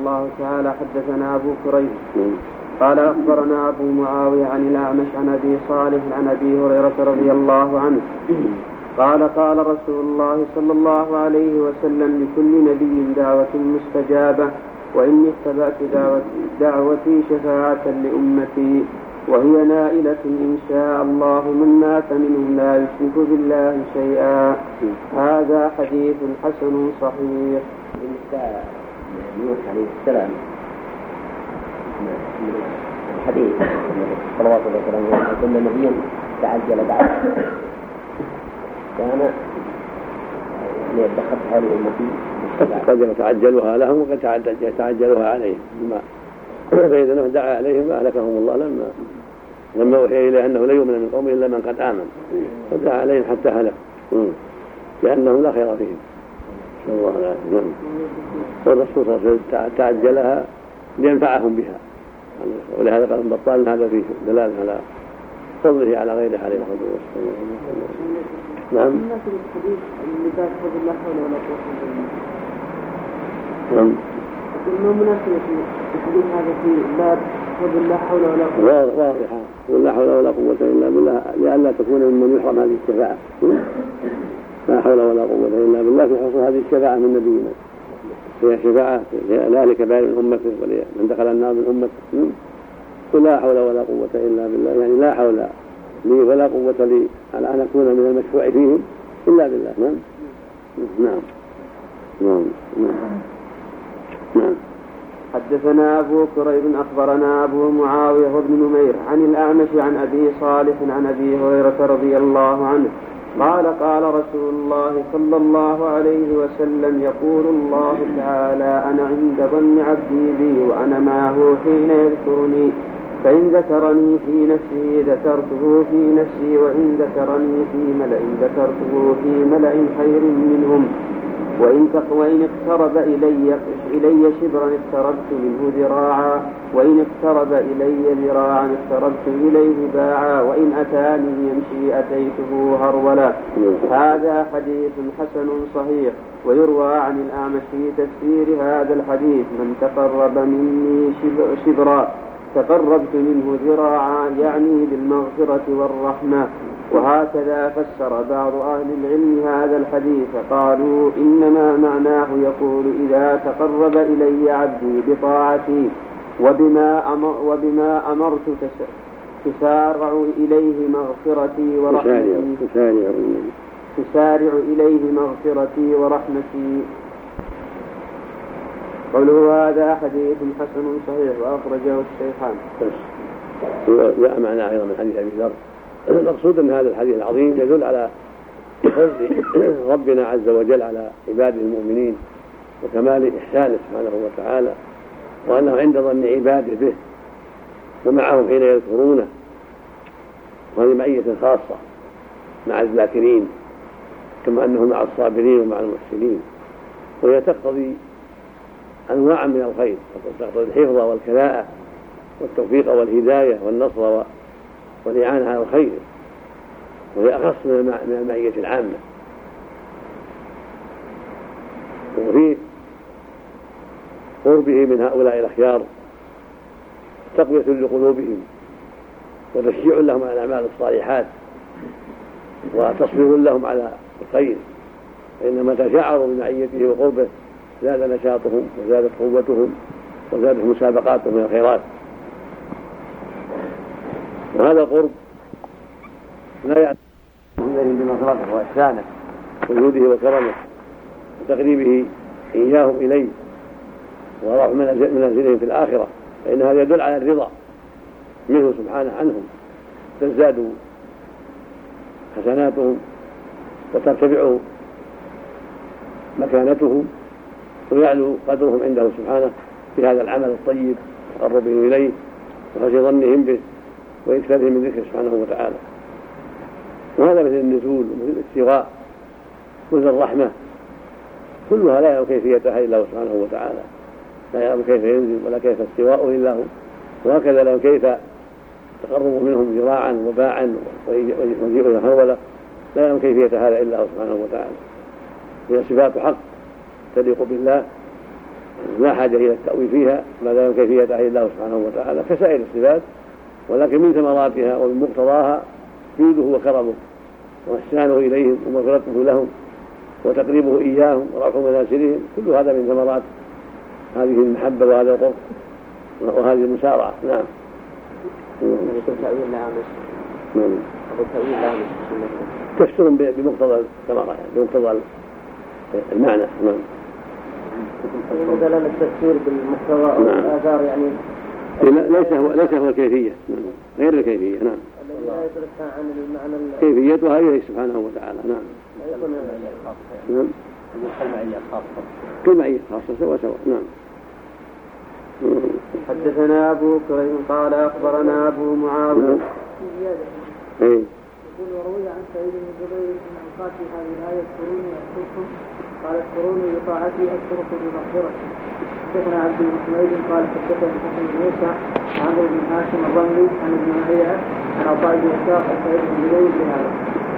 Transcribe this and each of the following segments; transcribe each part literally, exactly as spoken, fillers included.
الله تعالى حدثنا أبو كريب قال أخبرنا أبو معاوية عن الأعمش عن أبي صالح عن أبي هريرة رضي الله عنه قال قال رسول الله صلى الله عليه وسلم لكل نبي دعوة مستجابة وإني اتبعت دعوتي شفاعة لأمتي وهي نائلة إن شاء الله من مات منهم لا يشرك بالله شيئا. هذا حديث حسن صحيح. نوح عليه السلام الحديث صلوات الله وسلامه عليه كل نبي تعجل دعوته كان يعني دخلت هذه أمتي قد تعجلها لهم وقد تعجلها عليهم فإذا نوح دعا عليهم فأهلكهم الله لما لما وحي إليه أنه لا يؤمن من قومه إلا من قد آمن فدعا عليهم حتى هلك لأنه لا خير فيهم الله لا يؤمن. والرسول صلى الله عليه وسلم تعجلها لينفعهم بها ولهذا قال البطال هذا فيه دلالة على فضله على غيره عليه الصلاة والسلام. نعم. نعم. ما مناسبة الحديث هذا في باب فضل لا حول ولا قوة؟ واضحة ولا حول ولا قوة إلا بالله لئلا تكون ممن يحرم هذه الشفاعة. لا حول ولا قوة إلا بالله في حصول هذه الشفاعة من نبينا. هي شفاعة ذلك بين من أمته ومن دخل النار من أمته. لا حول ولا قوة إلا بالله يعني لا حول لي ولا قوة لي على أن أكون من المشفوع فيهم إلا بالله. نعم نعم نعم نعم, نعم. حدثنا أبو كريب أخبرنا أبو معاوية بن نمير عن الأعمش عن أبي صالح عن أبي هريرة رضي الله عنه قال قال رسول الله صلى الله عليه وسلم يقول الله تعالى أنا عند ظن عبدي بي وأنا معه حين يذكرني فإن ذكرني في نفسي ذكرته في نفسي وإن ذكرني في ملأ ذكرته في ملأ خير منهم وإن وإن اقترب إلي إلي شبرا اقتربت منه ذراعا وإن اقترب إلي ذراعا اقتربت إليه باعا وإن أتاني يمشي أتيته هرولا. هذا حديث حسن صحيح. ويروى عن الأعمش في تفسير هذا الحديث من تقرب مني شبرا تقربت منه ذراعا يعني بالمغفرة والرحمة. وهكذا فسر بعض أهل العلم هذا الحديث قالوا إنما معناه يقول إذا تقرب إلي عبدي بطاعتي وبما, أمر وبما أمرت تسارع إليه مغفرتي ورحمتي تسارع إليه مغفرتي ورحمتي. قوله هذا حديث حسن صحيح وأخرجه الشيخان. لا معنى أيضا من حديث أبي ذر. المقصود أن هذا الحديث العظيم يدل على فضل ربنا عز وجل على عباده المؤمنين وكمال إحسانه سبحانه وتعالى وأنه عند ظن عباده به ومعهم حين يذكرونه وهذه معية خاصة مع الذاكرين كما أنه مع الصابرين ومع المحسنين وهي تقتضي أنواع من الخير تقتضي الحفظ والكلاءة والتوفيق والهداية والنصر والإعانة على الخير وهي أخص من المعية العامة. وفي قربه من هؤلاء الأخيار تقوية لقلوبهم وتشجيع لهم على الأعمال الصالحات وتصبير لهم على الخير فإنما تشعروا بمعيته وقربه زاد نشاطهم وزادت قوتهم وزادت مسابقاتهم من الخيرات. وهذا القرب لا يعتقد إليهم بمغفرته وإحسانه وجوده وكرمه وتقريبه إياهم إليه ورفع منازلهم في الآخرة فإن هذا يدل على الرضا منه سبحانه عنهم تزداد حسناتهم وترتفع مكانتهم ويعلو قدرهم عنده سبحانه في هذا العمل الطيب تقربهم إليه وحسن ظنهم به وإكثارهم من ذكر سبحانه وتعالى. وهذا مثل النزول ومثل الاستواء مثل الرحمة كلها لا يعلم كيفيتها إلا هو سبحانه وتعالى لا يعلم كيف ينزل ولا كيف استواءه إلا هو وهكذا لا كيف تقرب منهم ذراعا وباعا ويجيء هرولا لا يعلم كيفية هذا إلا هو سبحانه وتعالى. هي صفات حق تليق بالله لا حاجة إلى التأويل فيها ما دام كيفية أهل الله سبحانه وتعالى كسائر الصفات، ولكن من ثمراتها ومن مقتضاها جوده وكرمه وإحسانه إليهم ومغفرته لهم وتقريبه إياهم ورفع منازلهم، كل هذا من ثمرات هذه المحبة وهذا القرب وهذه المسارعة. نعم. تفسر بمقتضى الثمرة يعني بمقتضى المعنى. نعم. مثلا التفسير بالمقتضى والآثار يعني ليس هو ليس هو الكيفية، غير الكيفية. نعم. لا يدركها عن المعنى كيفيتها إليه سبحانه وتعالى. نعم. نعم. المعية خاصة. كل معية خاصة سوا سوا. نعم. حدثنا أبو كريم قال أخبرنا أبو معاوية. إيه. يقول وروي عن سعيد بن جبير أن أوقات هذه الآية اذكروني أذكركم قال اذكروني بطاعتي أذكركم بمغفرتي. حدثنا عبد الحميد قال حدثنا حسن بن موسى عن عمرو بن هاشم الرملي عن ابن معية عن عطاء بن يسار عن سعيد بن جبير بهذا.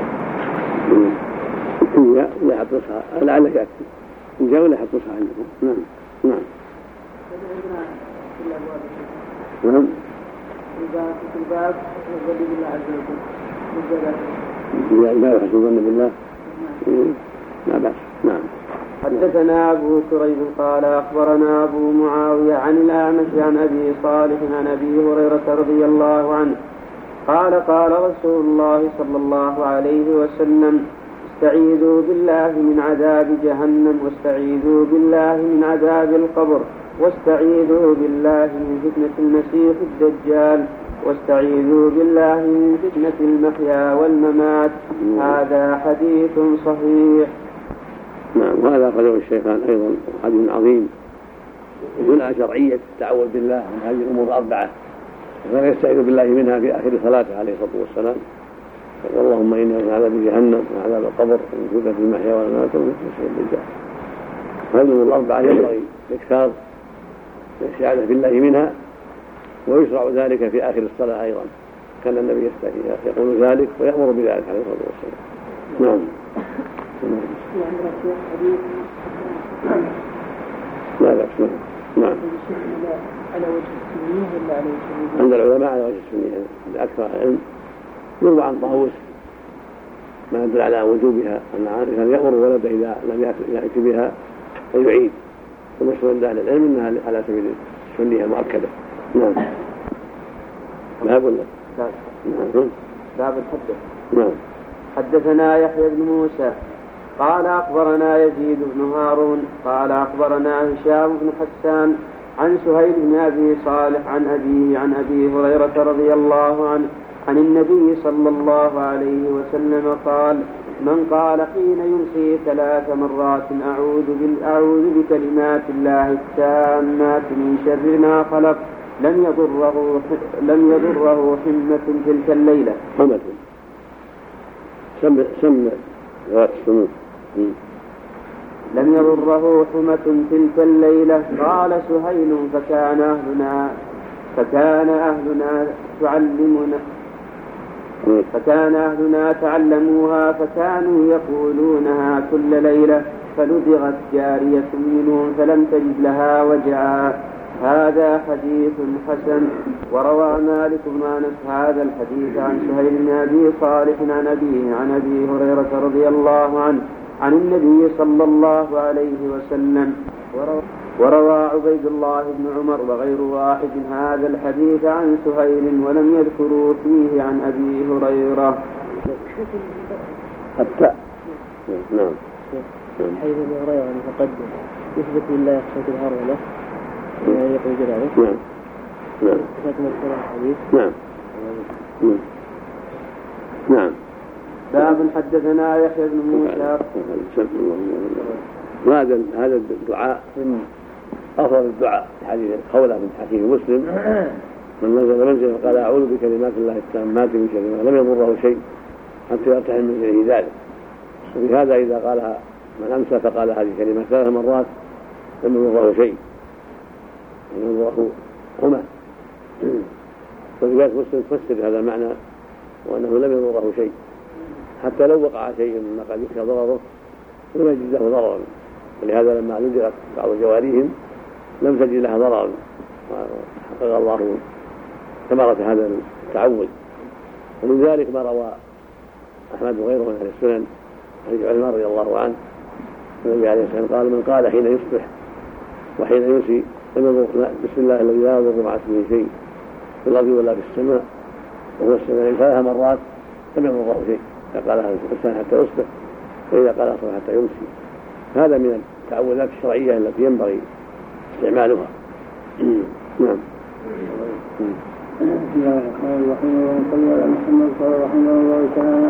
لا لا حطصها لعلك أكتب إن جاء ولا حطصها عندكم. نعم. نعم. عندنا في الأبواب. نعم. الباب في الباب والذي بالله عز وجل. لا لا يحسن الظن بالله. لا بأس. نعم. حدثنا أبو كريب قال أخبرنا أبو معاوية عن الأعمش عن أبي صالح عن أبي هريرة رضي الله عنه قال قال رسول الله صلى الله عليه وسلم استعيذوا بالله من عذاب جهنم واستعيذوا بالله من عذاب القبر واستعيذوا بالله من فتنة المسيح الدجال واستعيذوا بالله من فتنة المحيا والممات. هذا حديث صحيح. نعم. وهذا قاله الشيخان أيضا حديث عظيم يدل على شرعية التعوذ بالله من هذه الأمور الأربعة، وكان يستعيذ بالله منها في آخر صلاته عليه الصلاة والسلام. اللهم إنا من عذاب جهنم وعذاب القبر ومن فتنة المحيا والممات ومن فتنة المسيح الدجال. هذه الأمور الأربعة ينبغي الإكثار الاستعاذة بالله منها، ويشرع ذلك في آخر الصلاة أيضا، كان النبي يقول ذلك ويأمر بذلك عليه الصلاة والسلام. نعم. لا لا نعم. نعم. عند العلماء على وجه السنية الأكثر العلم يروى عن طاووس ما يدل على وجوبها أن كان يأمر ولده إذا لم يأتي بها فيعيد، ومشهور عند أهل العلم أنها على سبيل السنية المؤكدة. نعم. باب ولا؟ نعم. باب الحدث. نعم. حدثنا يحيى بن موسى قال أخبرنا يزيد بن هارون قال أخبرنا هشام بن حسان عن سهيل بن أبي صالح عن أبيه عن أبي هريرة رضي الله عنه عن النبي صلى الله عليه وسلم قال من قال حين يمسي ثلاث مرات أعوذ, أعوذ بكلمات الله التامات من شر ما خلق لم يضره لم يضره حمة تلك الليلة. حمة سم سم ذات السموم. لم يضره حمة تلك الليلة. قال سهيل فكان أهلنا فكان أهلنا تعلمنا فكان أهلنا تعلموها فكانوا يقولونها كل ليلة فلدغت جارية منهم فلم تجد لها وجعا. هذا حديث حسن. وروى مالك بن أنس هذا الحديث عن سهيل بن أبي صالح عن أبيه عن أبي هريرة رضي الله عنه عن النبي صلى الله عليه وسلم. وروى عبيد الله بن عمر وغير واحد هذا الحديث عن سهيل ولم يذكروا فيه عن أبي هريرة. حتى نعم. حيث أبي هريرة المتقدم يثبت لله صفة الهرولة يقول جلاله. نعم. نعم. نعم. نعم. باب حدثنا يحيى بن موسى. وهذا هذا الدعاء من أفضل الدعاء حديث خولة من حكيم مسلم من نزل منزل فقال أعوذ بكلمات الله التامات من شر ما لم يضره شيء حتى يرتحل من غيره ذلك. وفي هذا إذا قالها من أمسى فقال هذه الكلمة ثلاث مرات لم يضره شيء، لم يضره حمى. فرواية مسلم تفسر هذا المعنى وأنه لم يضره شيء حتى لو وقع شيء مما قد يخشى ضرره لم يجد له ضررا. ولهذا لما لدغت بعض جواريهم لم تجد لها ضرر، وحقق الله ثمرة هذا التعود. ومن ذلك ما روى أحمد وغيره من أهل السنن حديث عثمان رضي الله عنه النبي عليه الصلاة والسلام قال: من قال حين يصبح وحين يمسي بسم الله الذي لا يضر مع اسمه شيء في الأرض ولا في السماء وهو السماء ثلاث مرات لم يضره شيء، إذا قالها الإنسان حتى يصبح وإذا قالها حتى يمسي. هذا من التعوذات الشرعية التي ينبغي استعمالها. نعم. بسم الله الرحمن الرحيم. وصلى على محمد رحمه الله تعالى.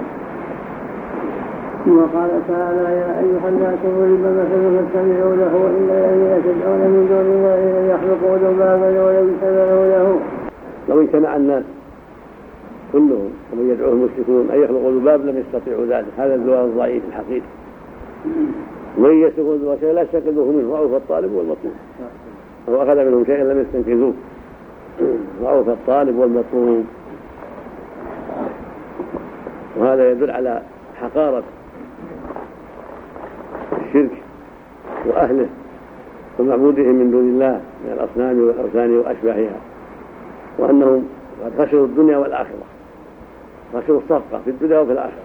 وقال تعالى: يا أيها الناس ضرب مثل فاستمعوا له إن الذين تدعون من دون الله لن يخلقوا ذبابا ولو اجتمعوا له. لو اجتمع الناس كلهم ومن يدعوه المشركون أن يخلقوا ذباب لم يستطيعوا ذلك. هذا الدعاء الضعيف الحقيقي. من يستخدم ذبابا شيئا لا يستنقذوه منه، ضعف الطالب والمطلوب. هو أخذ منهم شيئا لم يستنقذوه، ضعف الطالب والمطلوب. وهذا يدل على حقارة الشرك وأهله ومعبودهم من دون الله من الأصنام والأوثان وأشباهها، وأنهم قد خسروا الدنيا والآخرة، خسروا الصفقة في الدنيا وفي الآخرة.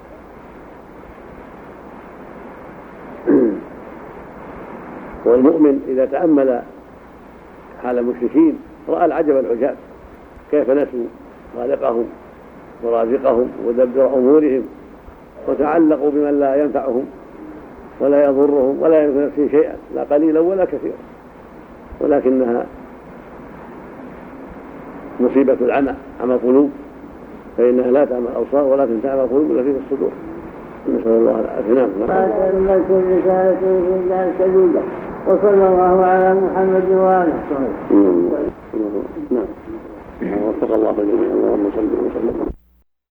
والمؤمن إذا تأمل حال المشركين رأى العجب العجاب، كيف نسوا خالقهم ورازقهم ودبر أمورهم وتعلقوا بمن لا ينفعهم ولا يضرهم ولا يملك نفسه شيئا، لا قليلا ولا كثيرا. ولكنها مصيبة العمى، عمى القلوب، فإنها لا تعمى الأبصار ولكن تعمى القلوب التي في الصدور. نسأل الله العافية. وصلى الله على محمد وآله. نعم. وفق الله الجميع. اللهم صل وسلم.